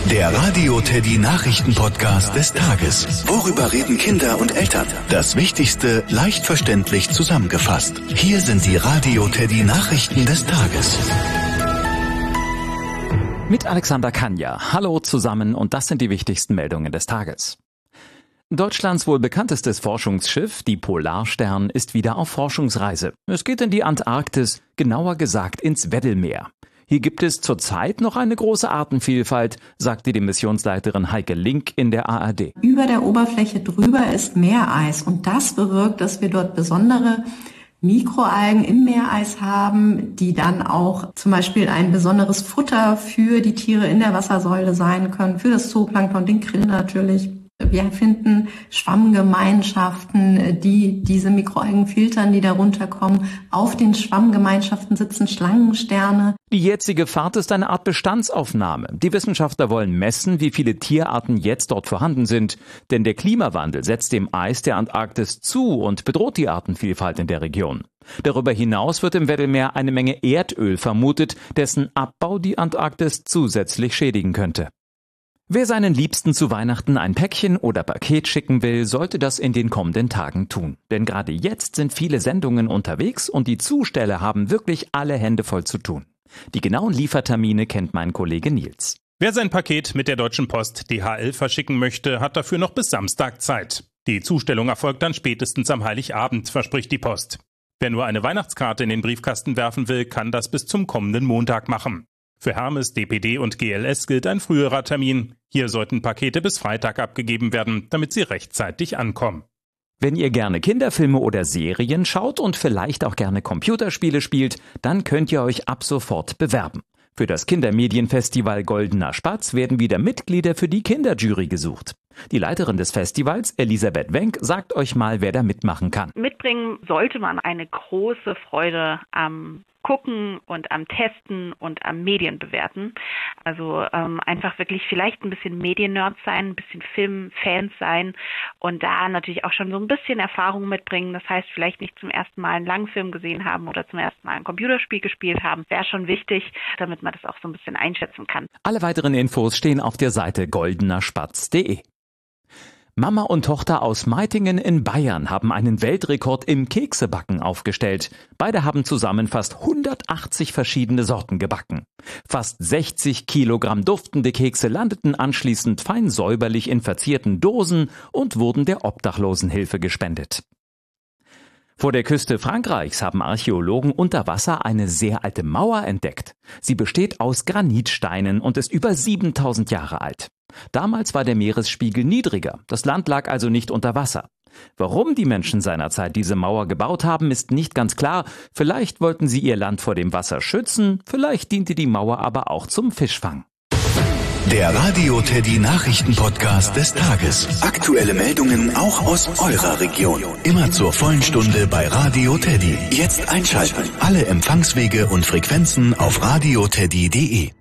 Der Radio Teddy Nachrichten-Podcast des Tages. Worüber reden Kinder und Eltern? Das Wichtigste leicht verständlich zusammengefasst. Hier sind die Radio Teddy Nachrichten des Tages. Mit Alexander Kanja. Hallo zusammen und das sind die wichtigsten Meldungen des Tages. Deutschlands wohl bekanntestes Forschungsschiff, die Polarstern, ist wieder auf Forschungsreise. Es geht in die Antarktis, genauer gesagt ins Weddellmeer. Hier gibt es zurzeit noch eine große Artenvielfalt, sagte die Missionsleiterin Heike Link in der ARD. Über der Oberfläche drüber ist Meereis und das bewirkt, dass wir dort besondere Mikroalgen im Meereis haben, die dann auch zum Beispiel ein besonderes Futter für die Tiere in der Wassersäule sein können, für das Zooplankton, den Krill natürlich. Wir finden Schwammgemeinschaften, die diese Mikroalgen filtern, die da runterkommen. Auf den Schwammgemeinschaften sitzen Schlangensterne. Die jetzige Fahrt ist eine Art Bestandsaufnahme. Die Wissenschaftler wollen messen, wie viele Tierarten jetzt dort vorhanden sind. Denn der Klimawandel setzt dem Eis der Antarktis zu und bedroht die Artenvielfalt in der Region. Darüber hinaus wird im Weddellmeer eine Menge Erdöl vermutet, dessen Abbau die Antarktis zusätzlich schädigen könnte. Wer seinen Liebsten zu Weihnachten ein Päckchen oder Paket schicken will, sollte das in den kommenden Tagen tun. Denn gerade jetzt sind viele Sendungen unterwegs und die Zusteller haben wirklich alle Hände voll zu tun. Die genauen Liefertermine kennt mein Kollege Nils. Wer sein Paket mit der Deutschen Post DHL verschicken möchte, hat dafür noch bis Samstag Zeit. Die Zustellung erfolgt dann spätestens am Heiligabend, verspricht die Post. Wer nur eine Weihnachtskarte in den Briefkasten werfen will, kann das bis zum kommenden Montag machen. Für Hermes, DPD und GLS gilt ein früherer Termin. Hier sollten Pakete bis Freitag abgegeben werden, damit sie rechtzeitig ankommen. Wenn ihr gerne Kinderfilme oder Serien schaut und vielleicht auch gerne Computerspiele spielt, dann könnt ihr euch ab sofort bewerben. Für das Kindermedienfestival Goldener Spatz werden wieder Mitglieder für die Kinderjury gesucht. Die Leiterin des Festivals, Elisabeth Wenk, sagt euch mal, wer da mitmachen kann. Mitbringen sollte man eine große Freude am Gucken und am Testen und am Medienbewerten. Also einfach wirklich vielleicht ein bisschen Mediennerd sein, ein bisschen Filmfans sein und da natürlich auch schon so ein bisschen Erfahrung mitbringen. Das heißt, vielleicht nicht zum ersten Mal einen Langfilm gesehen haben oder zum ersten Mal ein Computerspiel gespielt haben. Wäre schon wichtig, damit man das auch so ein bisschen einschätzen kann. Alle weiteren Infos stehen auf der Seite goldenerspatz.de. Mama und Tochter aus Meitingen in Bayern haben einen Weltrekord im Keksebacken aufgestellt. Beide haben zusammen fast 180 verschiedene Sorten gebacken. Fast 60 Kilogramm duftende Kekse landeten anschließend fein säuberlich in verzierten Dosen und wurden der Obdachlosenhilfe gespendet. Vor der Küste Frankreichs haben Archäologen unter Wasser eine sehr alte Mauer entdeckt. Sie besteht aus Granitsteinen und ist über 7000 Jahre alt. Damals war der Meeresspiegel niedriger, das Land lag also nicht unter Wasser. Warum die Menschen seinerzeit diese Mauer gebaut haben, ist nicht ganz klar. Vielleicht wollten sie ihr Land vor dem Wasser schützen, vielleicht diente die Mauer aber auch zum Fischfang. Der Radio Teddy Nachrichten-Podcast des Tages. Aktuelle Meldungen auch aus eurer Region. Immer zur vollen Stunde bei Radio Teddy. Jetzt einschalten. Alle Empfangswege und Frequenzen auf radioteddy.de.